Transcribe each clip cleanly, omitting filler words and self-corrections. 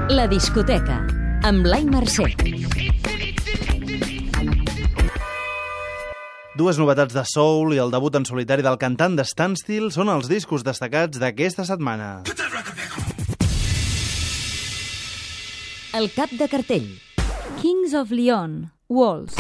La discoteca, amb Blai Mercè. Dues novetats de soul i el debut en solitari del cantant de Standstill són els discos destacats d'aquesta setmana. El cap de cartell. Kings of Leon, Walls.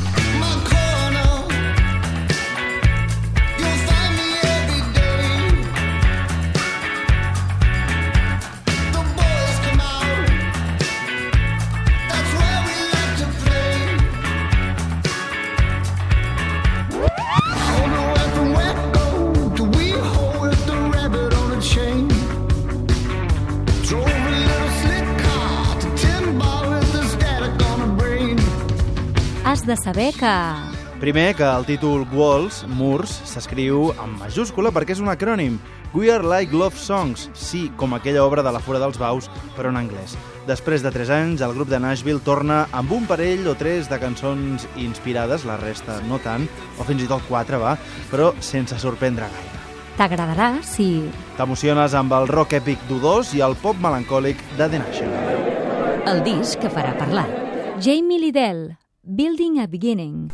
Has de saber que... Primer, que el títol Walls, Murs, s'escriu en majúscula perquè és un acrònim. We are like love songs, sí, com aquella obra de la Fura dels Baus, però en anglès. Després de 3 anys, el grup de Nashville torna amb un parell o 3 de cançons inspirades, la resta no tant, o fins i tot 4, però sense sorprendre gaire. T'agradarà si... T'emociones amb el rock èpic d'U2 i el pop melancòlic de The National. El disc que farà parlar. Jamie Liddell, Building a Beginning.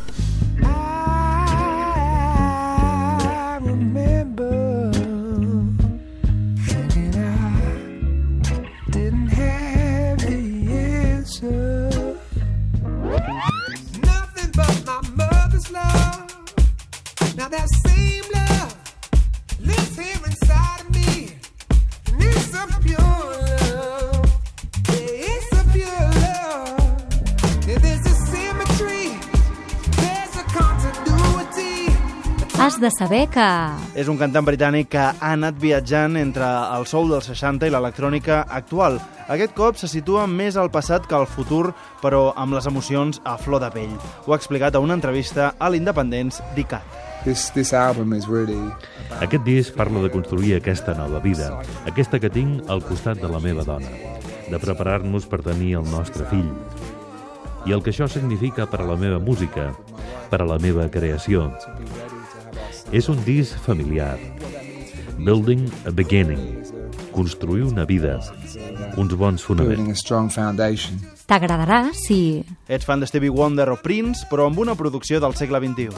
I remember thinking I didn't have the answer. Nothing but my mother's love. Now that same love lives here inside of me. And it's a pure love. Yeah, it's a pure love. There's a symmetry, there's a continuity. Has de saber que... És un cantant britànic que ha anat viatjant entre el soul dels 60 i l'electrònica actual. Aquest cop se situa més al passat que al futur, però amb les emocions a flor de pell. Ho ha explicat a una entrevista a l'Independents d'ICAT. This album is really... Aquest disc parla de construir aquesta nova vida, aquesta que tinc al costat de la meva dona, de preparar-nos per tenir el nostre fill. I el que això significa per a la meva música, per a la meva creació. És un disc familiar. Building a beginning. Construir una vida. Uns bons fonaments. building a strong foundation. T'agradarà si... Ets fan de Stevie Wonder o Prince, però amb una producció del segle XXI.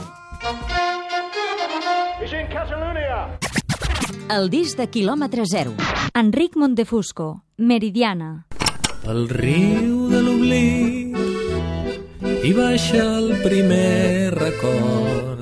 El disc de quilòmetre zero. Enric Montefusco, Meridiana. Al riu de l'oblit hi baixa el primer record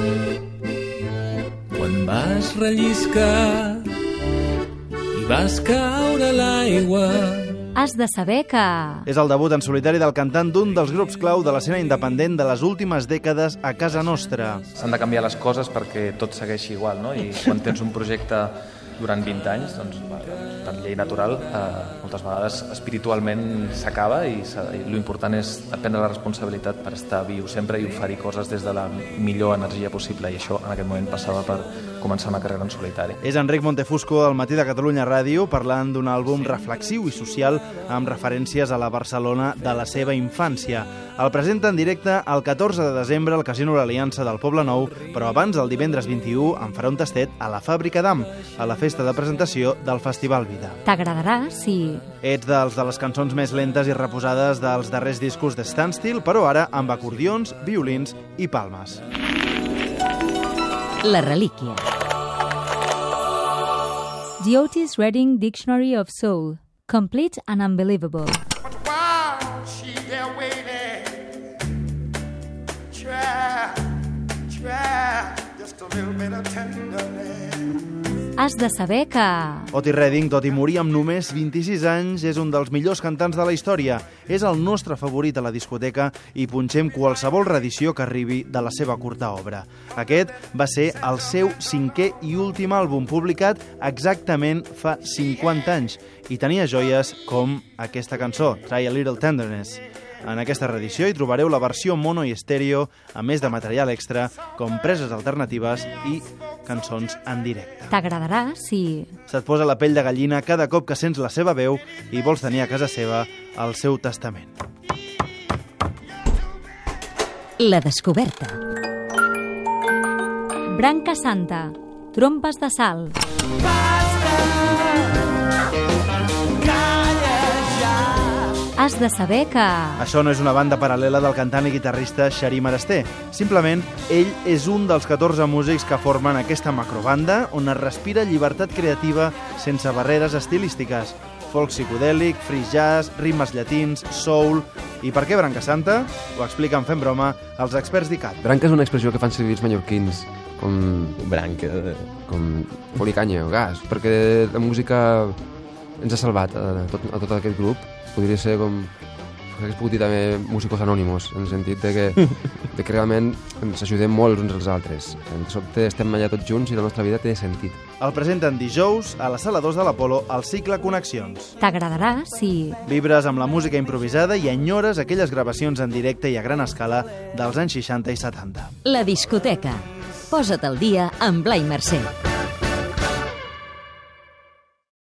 quan vas relliscar i vas caure a l'aigua. Has de saber que... És el debut en solitari del cantant d'un dels grups clau de l'escena independent de les últimes dècades a casa nostra. S'han de canviar les coses perquè tot segueixi igual, no? I quan tens un projecte durant 20 anys, doncs, per llei natural, moltes vegades espiritualment s'acaba i l'important és prendre la responsabilitat per estar viu sempre i oferir coses des de la millor energia possible, i això en aquest moment passava per començar una carrera en solitari. És Enric Montefusco al Matí de Catalunya Ràdio parlant d'un àlbum reflexiu i social amb referències a la Barcelona de la seva infància. El presenta en directe el 14 de desembre al Casino L'Aliança del Poble Nou, però abans, el divendres 21, en farà un tastet a la Fàbrica d'Am, a la festa de presentació del Festival Vida. T'agradarà si... Ets dels de les cançons més lentes i reposades dels darrers discos de Standstill, però ara amb acordions, violins i palmes. La relíquia. The Otis Redding Dictionary of Soul. Complete and unbelievable. While she's there waiting, try just a little bit of tenderness. Has de saber que... Otis Redding, tot i morir amb només 26 anys, és un dels millors cantants de la història. És el nostre favorit a la discoteca i punxem qualsevol reedició que arribi de la seva curta obra. Aquest va ser el seu 5è i últim àlbum, publicat exactament fa 50 anys, i tenia joies com aquesta cançó, Try a Little Tenderness. En aquesta reedició hi trobareu la versió mono i estèreo, a més de material extra, com preses alternatives i cançons en directe. T'agradarà si... Se't posa la pell de gallina cada cop que sents la seva veu i vols tenir a casa seva el seu testament. La descoberta. Branca Santa, trompes de sal. Basta, calles has de saber que... Això no és una banda paral·lela del cantant i guitarrista Xarí Marester. Simplement, ell és un dels 14 músics que formen aquesta macrobanda on es respira llibertat creativa sense barreres estilístiques. Folk psicodèlic, free jazz, ritmes llatins, soul... I per què Branca Santa? Ho expliquen fent broma els experts d'ICAT. Branca és una expressió que fan servir els mallorquins com Branca. com folicanya o gas, perquè la música ens ha salvat a tot aquest grup. Podria ser com... Hauria pogut dir també músicos anònimos, en el sentit de que realment ens ajudem molt uns als altres. De sobte estem allà tots junts i la nostra vida té sentit. El presenten dijous a la Sala 2 de l'Apolo al cicle Connexions. T'agradarà si... Vibres amb la música improvisada i enyores aquelles gravacions en directe i a gran escala dels anys 60 i 70. La discoteca. Posa't al dia amb Blai Mercè.